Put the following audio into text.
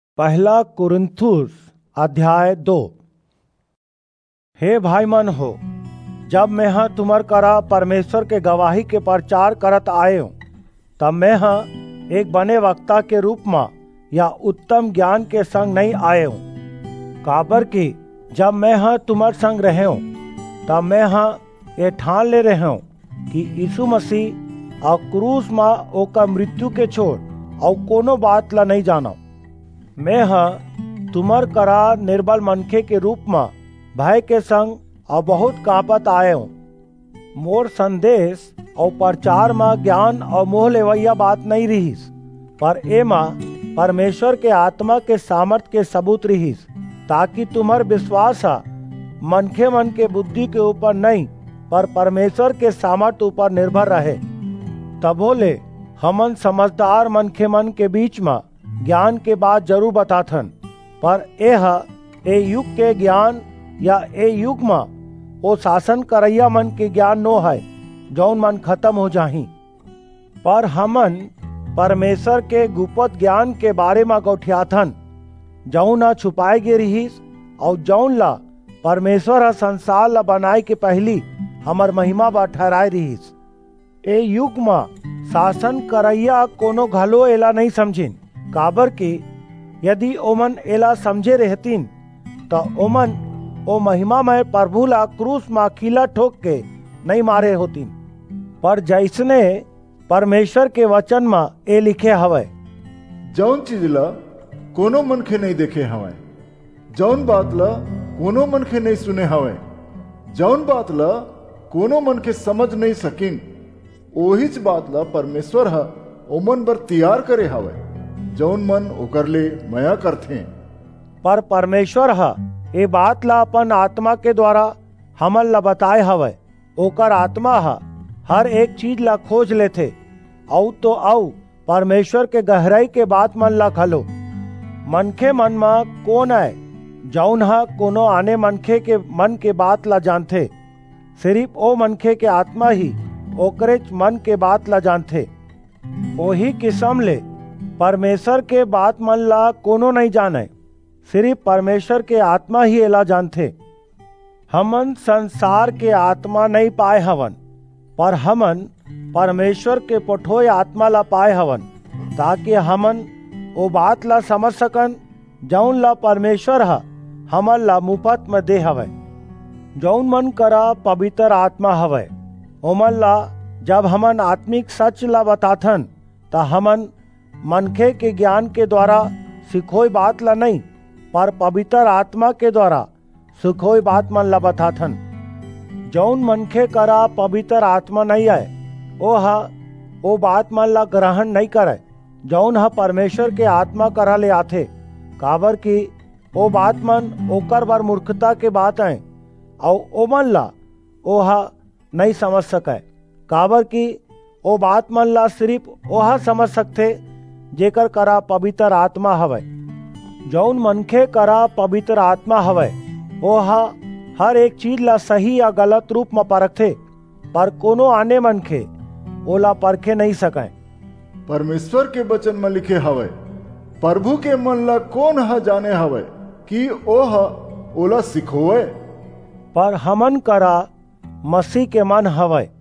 पहला कुरिन्थुस अध्याय 2। हे भाई मन हो, जब मैं तुमर करा परमेश्वर के गवाही के प्रचार करत आयो, तब मैं एक बने वक्ता के रूप में या उत्तम ज्ञान के संग नहीं आयो। काबर कि जब मैं तुमर संग रहे तब मैं ये ठान ले रहे हूँ कि यीशु मसीह और क्रूस में ओकर मृत्यु के छोड़ और कोनो बात ला नहीं जाना। मैं तुमर करा निर्बल मनखे के रूप में भय के संग और बहुत कांपत आए हूँ। मोर संदेश और प्रचार में ज्ञान और मोह लेवैया बात नहीं रहीस, पर एमा परमेश्वर के आत्मा के सामर्थ के सबूत रहीस, ताकि तुम्हार विश्वास मनखे मन के बुद्धि के ऊपर नहीं पर परमेश्वर के सामर्थ ऊपर निर्भर रहे। तबोले हमन समझदार मनखे मन के बीच में ज्ञान के बात जरूर बताथन, पर ए युग के ज्ञान या ए युग में वो शासन करैया मन के ज्ञान नो है जौन मन खत्म हो जाही। पर हमन परमेश्वर के गुप्त ज्ञान के बारे में गौठियाथन, जौन छुपाए गे रहीस और जौन ला परमेश्वर संसार ला बनाए के पहली हमर महिमा बा ठहराए रहीस। ए युग में शासन करैया कोनो घलो एला नहीं समझिन, काबर कि यदि ओमन एला समझे रहतीन तो ओमन ओ महिमा में प्रभु ला क्रूस में कीला ठोक के नहीं मारे होतीन। पर जैसने परमेश्वर के वचन में ए लिखे हवे, जौन चीज ला कोनो मनखे नहीं देखे हवे, जौन बात ला कोनो मनखे नहीं सुने हवे, जौन बात ला कोनो मनखे समझ नहीं सकिन, ओहिच बात ला परमेश्वर ओमन बर तैयार करे हवे, जौन मन ओकर ले माया करथे। पर परमेश्वर ये बात ला अपन आत्मा के द्वारा हमन ला बताए हवे। ओकर आत्मा हर एक चीज ला खोज लेथे, औ परमेश्वर के गहराई के बात मन ला खलो। मनखे मन में कौन है जौन कोनो आने मनखे के मन के बात ला जानथे? सिर्फ ओ मनखे के आत्मा ही ओकरे मन के बात ला जानथे। ओही किस्म ले परमेश्वर के बात मन ला कोनो नहीं जाने, सिर्फ परमेश्वर के आत्मा ही एला जानथे। हमन संसार के आत्मा नहीं पाए हवन, पर हमन परमेश्वर के पठोय आत्मा ला पाए हवन, ताकि हमन वो बात ला समझ सकन जौन ला परमेश्वर हमन ला मुफ्त में दे हवे। जौन मन करा पवित्र आत्मा हवे, ओमन ला जब हमन आत्मिक सच ला बताथन ता हमन मनखे के ज्ञान के द्वारा सिखोई बात ला नहीं, पर पवित्र आत्मा के द्वारा सिखोई बात मन ला बताथन। जौन मनखे करा पवित्र आत्मा नहीं है, वो बात मन ला ग्रहण नहीं करे जौन परमेश्वर के आत्मा करा ले आथे, काबर कि वो बात मन ओकर बर मूर्खता के बात है और ओमन ला ओहा नहीं समझ सके, काबर कि वो बात मन ला सिर्फ ओहा समझ सकथे जेकर करा पवित्र आत्मा हवे। जौन मनखे करा पवित्र आत्मा हवे ओहा हर एक चीज ला सही या गलत रूप में परखथे, पर कोनो आने मनखे ओला परखे नहीं सके। परमेश्वर के वचन में लिखे हवे, प्रभु के मन ला कौन जाने हवे कि ओला सिखोए। पर हमन करा मसीह के मन हवे,